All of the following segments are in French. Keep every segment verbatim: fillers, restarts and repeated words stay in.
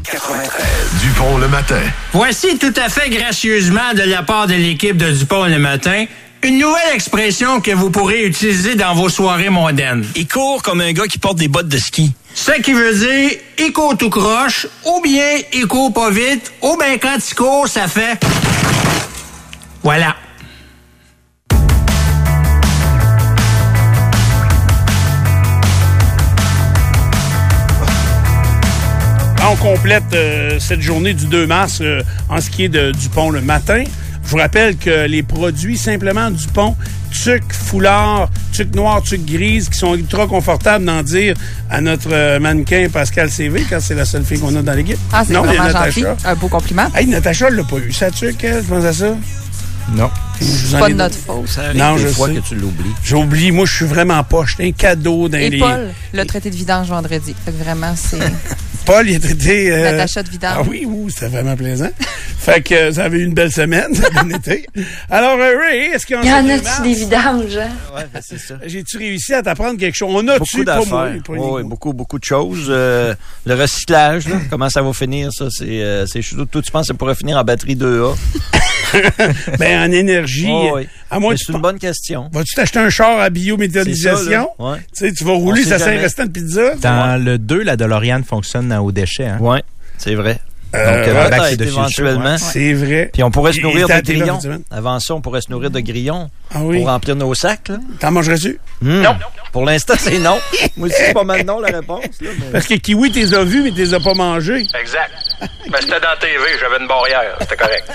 quatre-vingt-treize. Dupont le matin. Voici tout à fait gracieusement de la part de l'équipe de Dupont le matin une nouvelle expression que vous pourrez utiliser dans vos soirées mondaines. Il court comme un gars qui porte des bottes de ski. Ce qui veut dire, il court tout croche, ou bien il court pas vite, ou bien quand il court, ça fait... Voilà. On complète euh, cette journée du deux mars euh, en ce qui est de Dupont le matin. Je vous rappelle que les produits simplement Dupont, tuque, foulard, tuque noir, tuque grise, qui sont ultra confortables d'en dire à notre euh, mannequin Pascal C V, quand c'est la seule fille qu'on a dans l'équipe. Ah, c'est non, vraiment gentil. Un beau compliment. Hey, Natacha, elle l'a pas eu. Ça tuque, elle, je pense à ça? Non. C'est pas de notre faute. Ça arrive non, des je fois sais. que tu l'oublies. J'oublie. Moi, je suis vraiment poche. C'est un cadeau d'un Et les... Paul l'a traité de vidange vendredi. Fait que vraiment, c'est... Paul, il a traité... Euh... Natacha de vidange. Ah oui, oui, c'était vraiment plaisant. Fait que euh, ça avait eu une belle semaine, ça a bien été. Alors, euh, Ray, est-ce qu'il y en a... Y en a-tu des vidanges, hein? Ouais, ben, c'est ça. J'ai-tu réussi à t'apprendre quelque chose? On a-tu, pas moi, pas oui, beaucoup, beaucoup de choses. Euh, le recyclage, là, comment ça va finir, ça? C'est, euh, c'est, toi, tu penses que ça pourrait finir en batterie deux A? Ben, en énergie. Oh, oui. À moi, c'est une bonne question. Vas-tu t'acheter un char à biométhanisation? Ouais. Tu sais, tu vas rouler ça Saint-Restant de pizza? Dans ouais. le deux, la DeLorean fonctionne à haut déchet. Hein? Oui, c'est vrai. Euh, Donc, euh, peut-être éventuellement. Ouais. C'est vrai. Puis on pourrait se nourrir il, de grillons. Avant ça, on pourrait se nourrir de grillons ah, oui. pour remplir nos sacs. Là. T'en mangerais-tu? Mmh. Non. Pour l'instant, c'est non. Moi aussi, c'est pas mal non, la réponse. Là, mais... Parce que Kiwi, t'es as vus, mais t'es as pas mangés. Exact. Ben, c'était dans la T V, j'avais une barrière. C'était correct.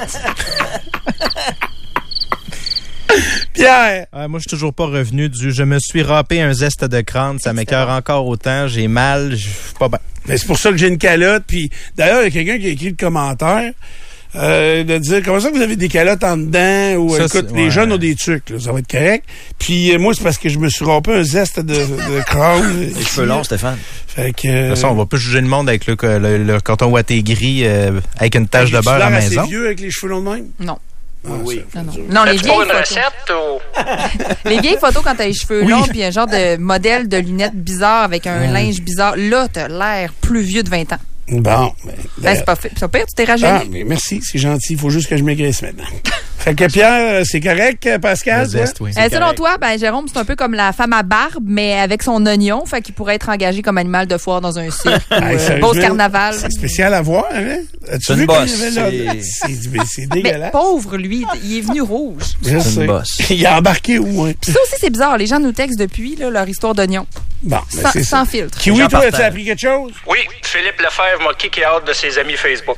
Pierre! Euh, moi, je suis toujours pas revenu du « je me suis râpé un zeste de crâne, ça m'écoeure encore autant, j'ai mal, je suis pas bien ». Mais c'est pour ça que j'ai une calotte. Puis d'ailleurs, il y a quelqu'un qui a écrit le commentaire euh, de dire comment ça que vous avez des calottes en dedans ou ça, écoute, les ouais. jeunes ont des trucs, là, ça va être correct. Puis euh, moi, c'est parce que je me suis râpé un zeste de, de crâne. Les cheveux longs, Stéphane. Fait que, euh... de toute façon, on va pas juger le monde avec le, le, le coton ouaté gris euh, avec une tache de beurre à la maison. Es-tu vieux avec les cheveux longs de même? Non. Ah, oui. Non, non. non les, vieilles pour une photos. recette ou... les vieilles photos quand t'as les cheveux oui. longs puis un genre de modèle de lunettes bizarre avec un mmh. linge bizarre, là, t'as l'air plus vieux de vingt ans. Bon. Ben, ben c'est pas fait. C'est pas pire, tu t'es rajeuni. Ah, mais merci, c'est gentil. Il faut juste que je maigrisse maintenant. Fait que Pierre, c'est correct, Pascal? Zeste, oui, euh, selon toi, ben Jérôme, c'est un peu comme la femme à barbe, mais avec son oignon. Fait qu'il pourrait être engagé comme animal de foire dans un cirque ou euh, Beauce Carnaval. C'est spécial à voir, hein? C'est une bosse. C'est dégueulasse. Mais pauvre, lui, il est venu rouge. Je c'est sais. Une bosse. Il a embarqué où, hein? Puis ça aussi, c'est bizarre. Les gens nous textent depuis là, leur histoire d'oignon. Bon, sans, c'est sans filtre. Kiwi, toi, as-tu appris quelque chose? Oui, Philippe Lefebvre m'a kické out de ses amis Facebook.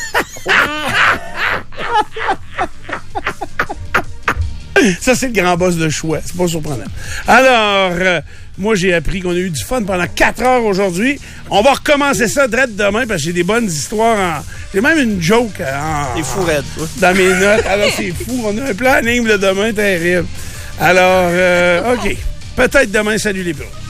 Ça, c'est le grand boss de choix. C'est pas surprenant. Alors, euh, moi, j'ai appris qu'on a eu du fun pendant quatre heures aujourd'hui. On va recommencer ça direct demain parce que j'ai des bonnes histoires. En... J'ai même une joke en... T'es fou raide, toi. Dans mes notes. Alors, c'est fou. On a un planning de demain terrible. Alors, euh, OK. Peut-être demain. Salut les pros.